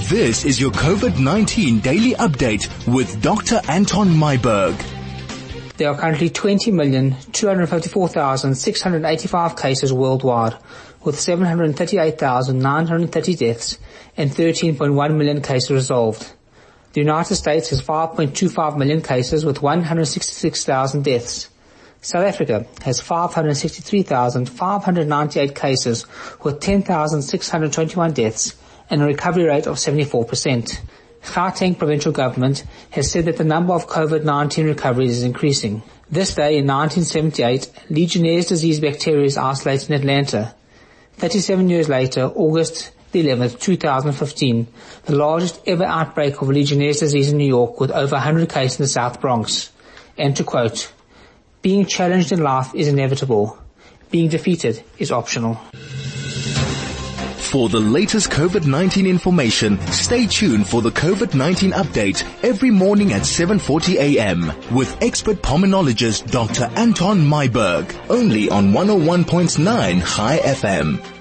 This is your COVID-19 daily update with Dr. Anton Myburgh. There are currently 20,254,685 cases worldwide, with 738,930 deaths and 13.1 million cases resolved. The United States has 5.25 million cases with 166,000 deaths. South Africa has 563,598 cases with 10,621 deaths and a recovery rate of 74%. Gauteng provincial government has said that the number of COVID-19 recoveries is increasing. This day in 1978, Legionnaire's disease bacteria is isolated in Atlanta. 37 years later, August the 11th, 2015, the largest ever outbreak of Legionnaire's disease in New York with over 100 cases in the South Bronx. And to quote, "Being challenged in life is inevitable. Being defeated is optional." For the latest COVID-19 information, stay tuned for the COVID-19 update every morning at 7:40 a.m. with expert pulmonologist Dr. Anton Myburgh, only on 101.9 High FM.